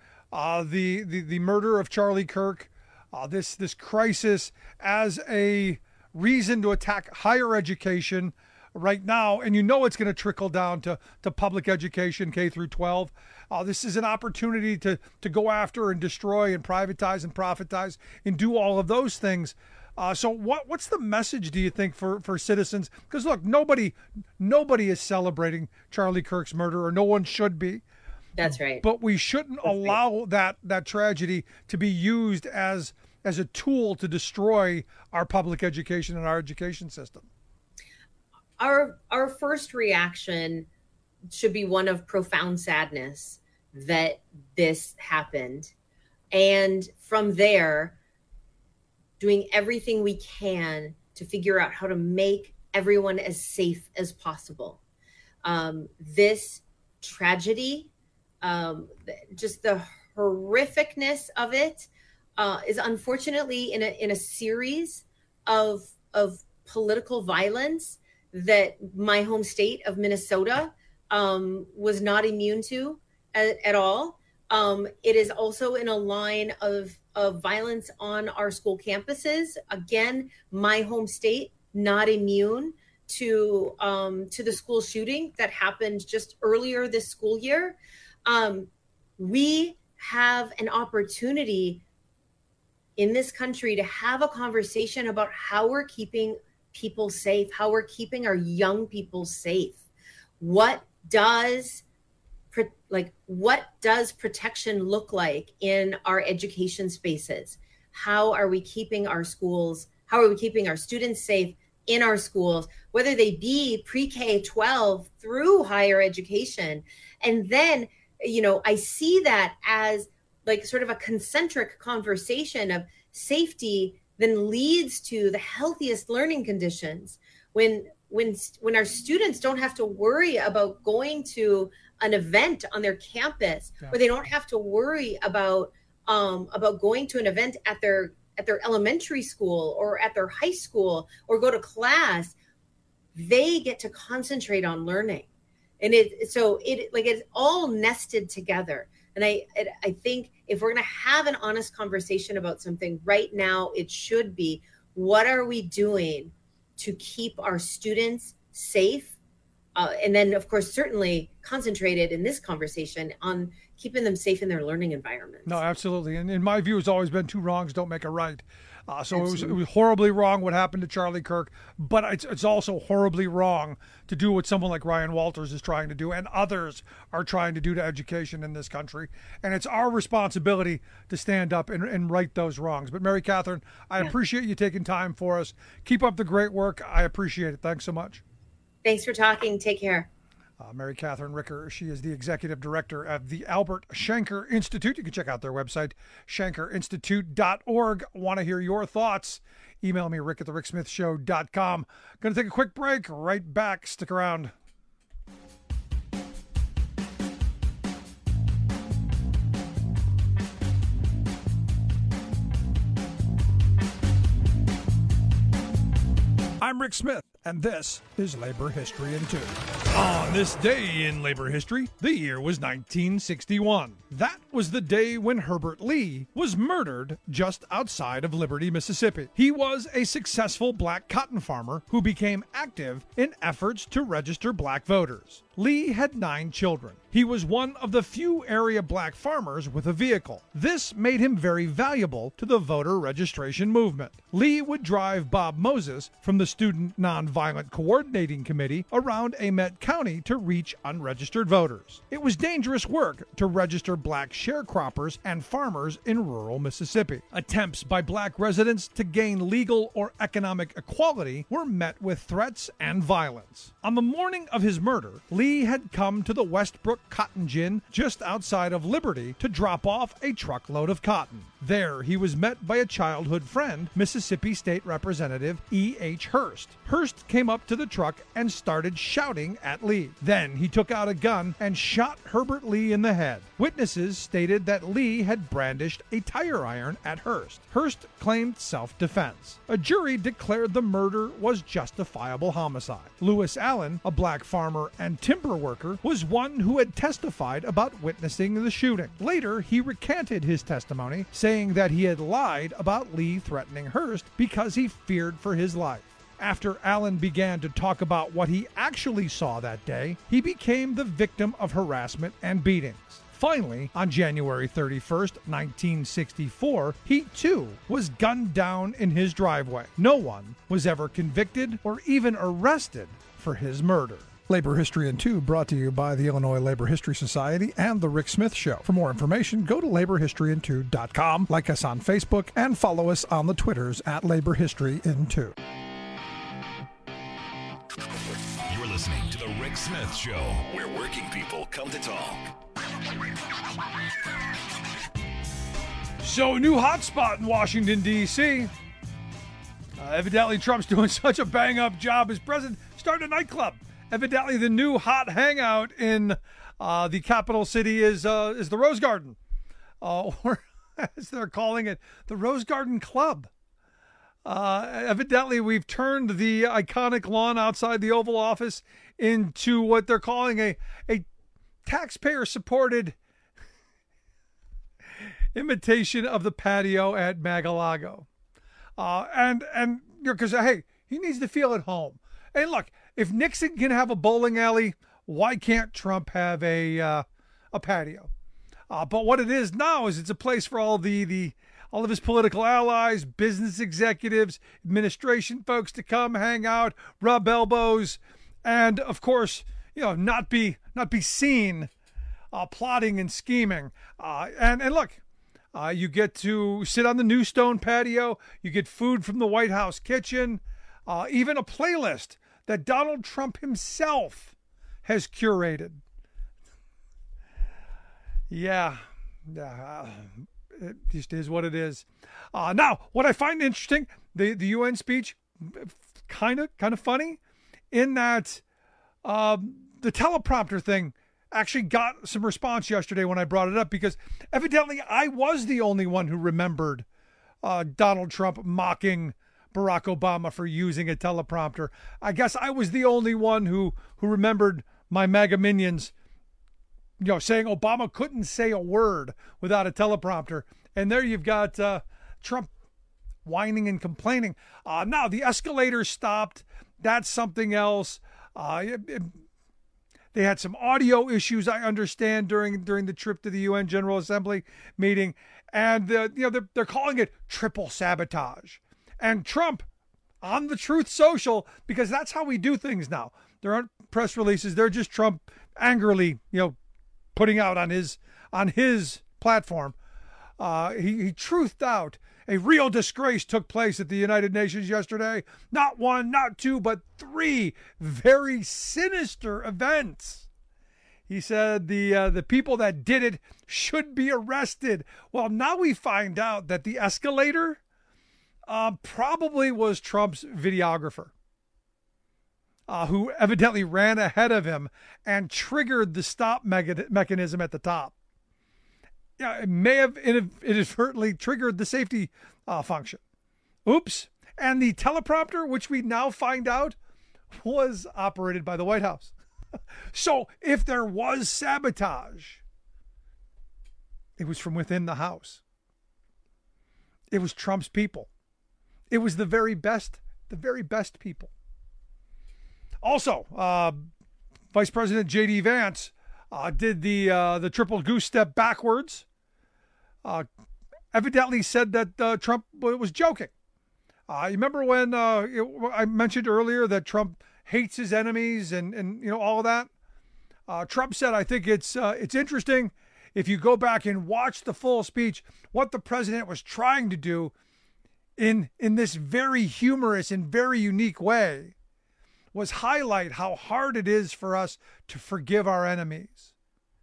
the murder of Charlie Kirk, this crisis as a reason to attack higher education right now, and it's going to trickle down to public education, K through 12. This is an opportunity to go after and destroy and privatize and profitize and do all of those things. So what's the message, do you think, for citizens? Because look, nobody is celebrating Charlie Kirk's murder, or no one should be. That's right. But we shouldn't allow that tragedy to be used as a tool to destroy our public education and our education system. Our first reaction should be one of profound sadness that this happened. And from there, doing everything we can to figure out how to make everyone as safe as possible. This tragedy, just the horrificness of it, is unfortunately in a series of political violence that my home state of Minnesota was not immune to at all. It is also in a line of violence on our school campuses. Again, my home state not immune to the school shooting that happened just earlier this school year. We have an opportunity in this country to have a conversation about how we're keeping people safe, how we're keeping our young people safe. What does protection look like in our education spaces? How are we keeping our schools? How are we keeping our students safe in our schools, whether they be pre-K-12 through higher education? And then, I see that as like sort of a concentric conversation of safety then leads to the healthiest learning conditions. When our students don't have to worry about going to an event on their campus, or they don't have to worry about going to an event at their elementary school or at their high school or go to class, they get to concentrate on learning. And it's all nested together. And I think if we're going to have an honest conversation about something right now, it should be, what are we doing to keep our students safe? And then, of course, certainly concentrated in this conversation on keeping them safe in their learning environment. No, absolutely. And in my view, it's always been 2 wrongs don't make a right. So it was horribly wrong what happened to Charlie Kirk, but it's also horribly wrong to do what someone like Ryan Walters is trying to do and others are trying to do to education in this country. And it's our responsibility to stand up and right those wrongs. But Mary Catherine, I appreciate you taking time for us. Keep up the great work. I appreciate it. Thanks so much. Thanks for talking. Take care. Mary Catherine Ricker, she is the executive director of the Albert Shanker Institute. You can check out their website, shankerinstitute.org. Want to hear your thoughts? Email me, rick@thericksmithshow.com. Going to take a quick break. Right back. Stick around. I'm Rick Smith, and this is Labor History in 2. On this day in labor history, the year was 1961. That was the day when Herbert Lee was murdered just outside of Liberty, Mississippi. He was a successful black cotton farmer who became active in efforts to register black voters. Lee had 9 children. He was one of the few area black farmers with a vehicle. This made him very valuable to the voter registration movement. Lee would drive Bob Moses from the Student Nonviolent Coordinating Committee around Amet County to reach unregistered voters. It was dangerous work to register black sharecroppers and farmers in rural Mississippi. Attempts by black residents to gain legal or economic equality were met with threats and violence. On the morning of his murder, Lee had come to the Westbrook Cotton Gin just outside of Liberty to drop off a truckload of cotton. There, he was met by a childhood friend, Mississippi State Representative E.H. Hurst. Hurst came up to the truck and started shouting at Lee. Then he took out a gun and shot Herbert Lee in the head. Witnesses stated that Lee had brandished a tire iron at Hurst. Hurst claimed self-defense. A jury declared the murder was justifiable homicide. Lewis Allen, a black farmer and timber worker, was one who had testified about witnessing the shooting. Later, he recanted his testimony, saying that he had lied about Lee threatening Hurst because he feared for his life. After Allen began to talk about what he actually saw that day, he became the victim of harassment and beatings. Finally, on January 31st, 1964, he too was gunned down in his driveway. No one was ever convicted or even arrested for his murder. Labor History in 2 brought to you by the Illinois Labor History Society and The Rick Smith Show. For more information, go to laborhistoryin2.com, like us on Facebook, and follow us on the Twitters at Labor History in 2. You're listening to The Rick Smith Show, where working people come to talk. So, new hotspot in Washington, D.C. Evidently, Trump's doing such a bang-up job as president. Started a nightclub. Evidently, the new hot hangout in the capital city is the Rose Garden, or as they're calling it, the Rose Garden Club. Evidently, we've turned the iconic lawn outside the Oval Office into what they're calling a taxpayer-supported imitation of the patio at Mar-a-Lago. And because, hey, he needs to feel at home. And look, if Nixon can have a bowling alley, why can't Trump have a patio? But what it is now is it's a place for all of his political allies, business executives, administration folks to come hang out, rub elbows, and of course, not be seen plotting and scheming. And look, you get to sit on the new stone patio. You get food from the White House kitchen, even a playlist that Donald Trump himself has curated. Yeah, it just is what it is. Now, what I find interesting, the UN speech, kind of funny, in that the teleprompter thing actually got some response yesterday when I brought it up, because evidently I was the only one who remembered Donald Trump mocking Barack Obama for using a teleprompter. I guess I was the only one who remembered my MAGA minions, saying Obama couldn't say a word without a teleprompter. And there you've got Trump whining and complaining. Now the escalator stopped. That's something else. They had some audio issues, I understand, during the trip to the UN General Assembly meeting, and they're calling it triple sabotage. And Trump, on the Truth Social, because that's how we do things now. There aren't press releases; they're just Trump angrily, putting out on his platform. He truthed out. A real disgrace took place at the United Nations yesterday. Not one, not two, but 3 very sinister events. He said the people that did it should be arrested. Well, now we find out that the escalator probably was Trump's videographer, who evidently ran ahead of him and triggered the stop mechanism at the top. Yeah, it may have inadvertently triggered the safety function. Oops. And the teleprompter, which we now find out, was operated by the White House. So if there was sabotage, it was from within the House. It was Trump's people. It was the very best people. Also, Vice President J.D. Vance did the triple goose step backwards. Evidently said that Trump was joking. You remember when I mentioned earlier that Trump hates his enemies and all of that? Trump said, I think it's interesting if you go back and watch the full speech, what the president was trying to do in this very humorous and very unique way was highlight how hard it is for us to forgive our enemies.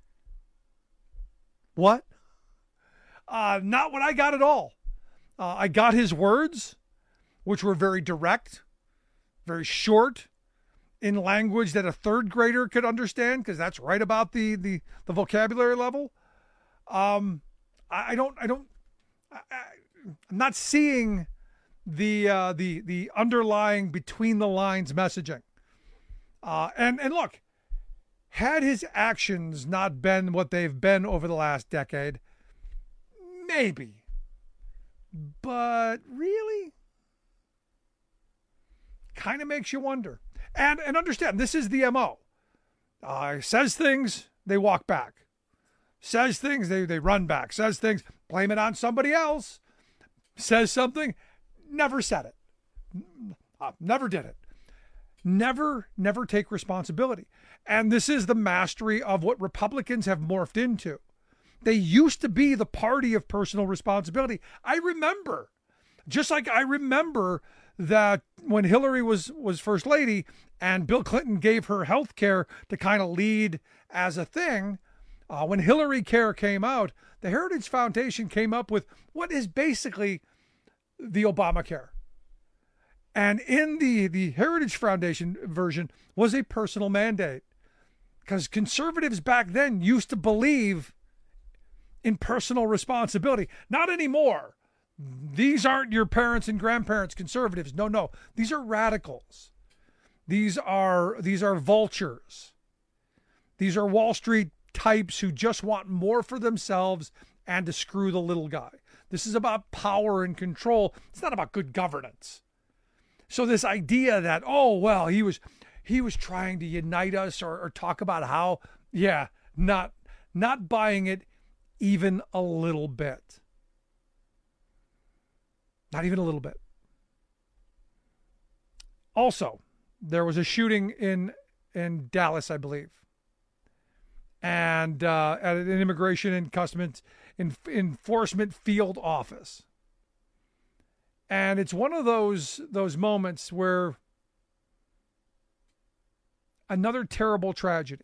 What? Not what I got at all. I got his words, which were very direct, very short, in language that a third grader could understand, because that's right about the vocabulary level. I'm not seeing the underlying between the lines messaging. And look, had his actions not been what they've been over the last decade, maybe. But really? Kind of makes you wonder. And understand, this is the MO. Says things, they walk back. Says things, they run back. Says things, blame it on somebody else. Says something, never said it. Never did it. Never take responsibility. And this is the mastery of what Republicans have morphed into. They used to be the party of personal responsibility. I remember, just like I remember that when Hillary was first lady and Bill Clinton gave her health care to kind of lead as a thing, when Hillary Care came out, the Heritage Foundation came up with what is basically the Obamacare. And in the Heritage Foundation version was a personal mandate, because conservatives back then used to believe in personal responsibility. Not anymore. These aren't your parents and grandparents conservatives. No. These are radicals. These are vultures. These are Wall Street types who just want more for themselves and to screw the little guy. This is about power and control. It's not about good governance. So this idea that, he was trying to unite us or talk about how, not buying it even a little bit. Not even a little bit. Also, there was a shooting in Dallas, I believe, and at an Immigration and Customs Enforcement field office. And it's one of those moments where another terrible tragedy.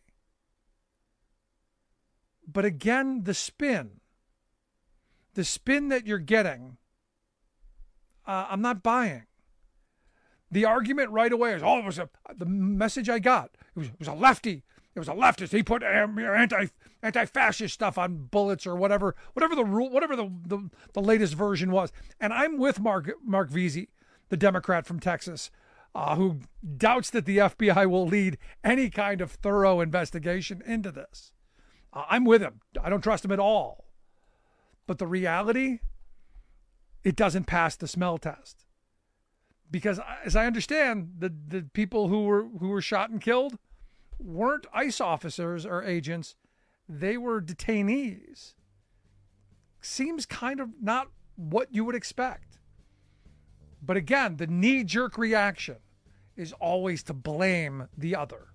But again, the spin that you're getting, I'm not buying. The argument right away is, the message I got. It was a lefty. It was a leftist. He put anti-fascist stuff on bullets or whatever the rule, whatever the latest version was. And I'm with Mark Veazey, the Democrat from Texas, who doubts that the FBI will lead any kind of thorough investigation into this. I'm with him. I don't trust him at all. But the reality, it doesn't pass the smell test. Because as I understand, the people who were shot and killed weren't ICE officers or agents. They were detainees. Seems kind of not what you would expect. But again, the knee-jerk reaction is always to blame the other.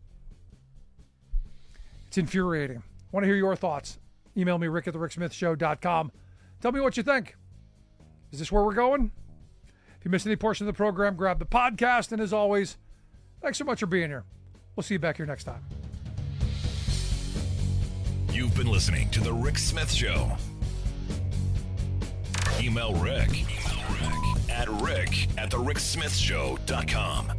It's infuriating. I want to hear your thoughts. Email me, rick@thericksmithshow.com. Tell me what you think. Is this where we're going? If you missed any portion of the program, grab the podcast. And as always, thanks so much for being here. We'll see you back here next time. You've been listening to The Rick Smith Show. Email Rick at rick@thericksmithshow.com.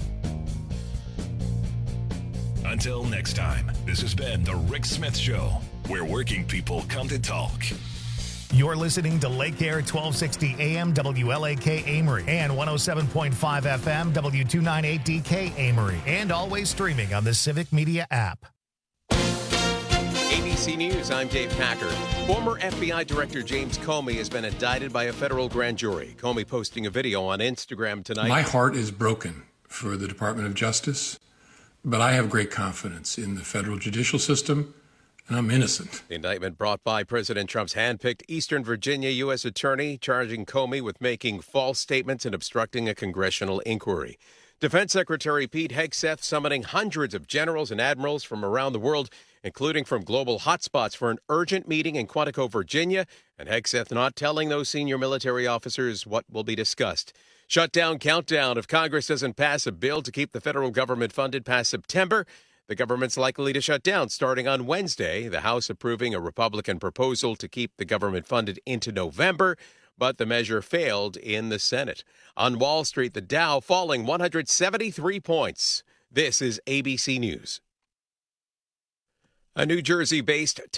Until next time, this has been The Rick Smith Show, where working people come to talk. You're listening to Lake Air 1260 AM WLAK Amory and 107.5 FM W298DK Amory, and always streaming on the Civic Media app. ABC News, I'm Dave Packer. Former FBI Director James Comey has been indicted by a federal grand jury. Comey posting a video on Instagram tonight. My heart is broken for the Department of Justice, but I have great confidence in the federal judicial system, and I'm innocent. The indictment brought by President Trump's handpicked Eastern Virginia U.S. attorney, charging Comey with making false statements and obstructing a congressional inquiry. Defense Secretary Pete Hegseth summoning hundreds of generals and admirals from around the world, including from global hotspots, for an urgent meeting in Quantico, Virginia, and Hegseth not telling those senior military officers what will be discussed. Shutdown countdown. If Congress doesn't pass a bill to keep the federal government funded past September, the government's likely to shut down starting on Wednesday. The House approving a Republican proposal to keep the government funded into November, but the measure failed in the Senate. On Wall Street, the Dow falling 173 points. This is ABC News. A New Jersey-based